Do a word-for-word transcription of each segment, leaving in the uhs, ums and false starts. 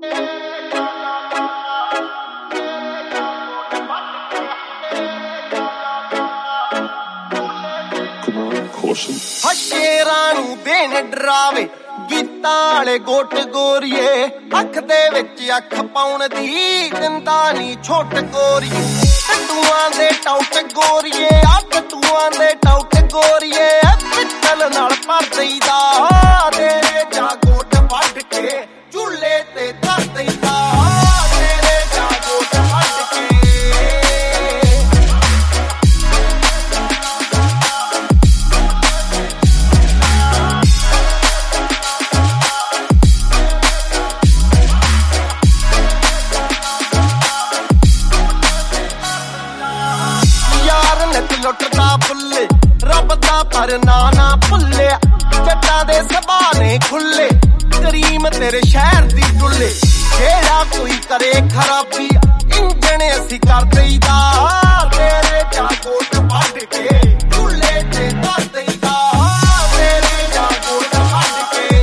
ਸ਼ੇਰਾਂ ਨੂੰ ਦੇਣ ਡਰਾਵੇ ਗੀਤਾਂ ਵਾਲੇ ਗੋਟ ਗੋਰੀਏ ਅੱਖ ਦੇ ਵਿੱਚ ਅੱਖ ਪਾਉਣ ਦੀ ਦਿੰਦਾ ਨੀ ਛੋਟ ਗੋਰੀਏ ਟੱਟੂਆਂ ਦੇ ਟੌਟ ਗੋਰੀਏ ਅੱਖ ਟੂਆਂ ਦੇ ਟੌਟ ਗੋਰੀਏ ਪਿੱਤਲ ਨਾਲ ਭਰ ਦਈਦਾ ਤੇਰੇ ਜਾ ਗੋਟ ਵੱਢ ਕੇ ਝੂਲੇ ਤੇ ਧਰ ਦਈਦਾ ਤੇਰੇ ਜਾ ਗੋਟ ਵੱਢ ਕੇ ਲੁੱਟਦਾ ਬੁੱਲੇ ਰੱਬ ਦਾ ਪਰ ਨਾ ਨਾ ਭੁੱਲਿਆ ਜੱਟਾਂ ਦੇ ਸੁਭਾਅ ਨੇ ਖੁੱਲੇ ਕਰੀਮ ਤੇਰੇ ਸ਼ਹਿਰ ਦੀ ਡੁੱਲੇ ਜਿਹੜਾ ਕੋਈ ਕਰੇ ਖਰਾਬੀ ਇੰਜਣ ਅਸੀਂ ਕਰ ਦਈਦਾ ਤੇਰੇ ਜਾਗੋਟ ਵੱਢ ਕੇ ਝੂਲੇ ਤੇ ਧਰ ਦਈਦਾ ਤੇਰੇ ਜਾਗੋਟ ਵੱਢ ਕੇ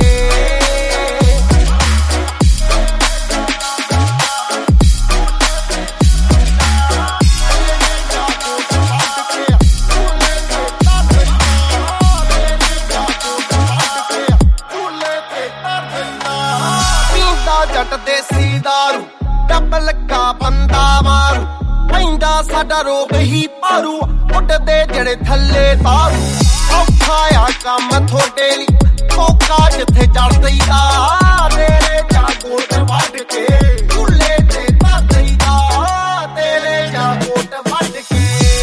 ਜੱਟ ਦੇਸੀ ਦਾਰੂ ਡੱਬ ਲੱਗਾ ਬੰਦਾ ਮਾਰੂ ਪੈਂਦਾ ਸਾਡਾ ਰੋਗ ਹੀ ਭਾਰੂ ਉੱਡਦੇ ਜਿਹੜੇ ਥੱਲੇ ਤਾਰੂ ਔਖਾ ਆ ਕੰਮ ਥੋੜੇ ਲਈ ਮੌਕਾ ਜਿੱਥੇ ਚੜ ਦਈਦਾ ਤੇਰੇ ਜਾਗੋਟ ਵੱਢ ਕੇ ਝੂਲੇ ਤੇ ਧਰ ਦਈਦਾ ਤੇਰੇ ਜਾਗੋਟ ਵੱਢ ਕੇ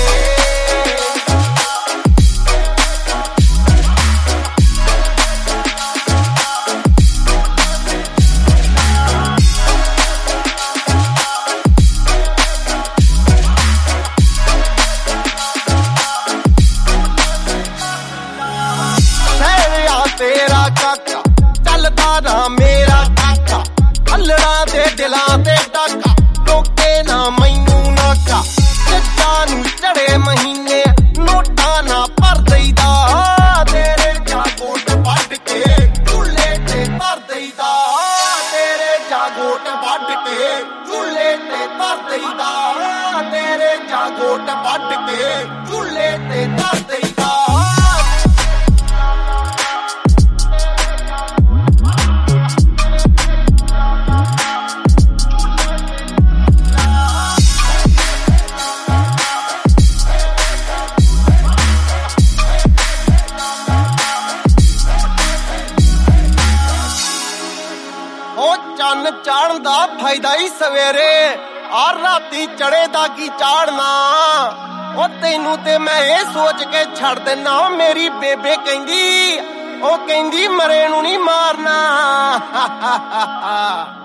ਤੇਰਾ ਕਾਕਾ ਚੱਲਦਾ ਨਾ ਮੇਰਾ ਕਾਕਾ ਹੱਲਣਾ ਦੇ ਦਿਲਾਂ ਤੇ ਡਾਕਾ ਟੋਕੇ ਨਾ ਮੈਨੂੰ ਨਾਕਾ ਜੱਜਾਂ ਨੂੰ ਚੜੇ ਮਹੀਨੇ ਨੋਟਾਂ ਨਾ ਭਰ ਦਈਦਾ ਤੇਰੇ ਜਾਗੋਟ ਵੱਢ ਕੇ ਝੂਲੇ ਤੇ ਧਰ ਦਈਦਾ ਤੇਰੇ ਜਾਗੋਟ ਵੱਢ ਕੇ ਝੂਲੇ ਤੇ ਧਰ ਦਈਦਾ ਤੇਰੇ ਜਾਗੋਟ ਵੱਢ ਕੇ ਝੂਲੇ ਤੇ ਧਰ ਦਈਦਾ ਚੰਨ ਚਾੜਨ ਦਾ ਫਾਇਦਾ ਹੀ ਸਵੇਰੇ ਆ ਰਾਤੀ ਚੜੇ ਦਾ ਕੀ ਚਾੜਨਾ ਉਹ ਤੈਨੂੰ ਤੇ ਮੈਂ ਇਹ ਸੋਚ ਕੇ ਛੱਡ ਦੇਣਾ ਮੇਰੀ ਬੇਬੇ ਕਹਿੰਦੀ ਉਹ ਕਹਿੰਦੀ ਮਰੇ ਨੂੰ ਨਹੀਂ ਮਾਰਨਾ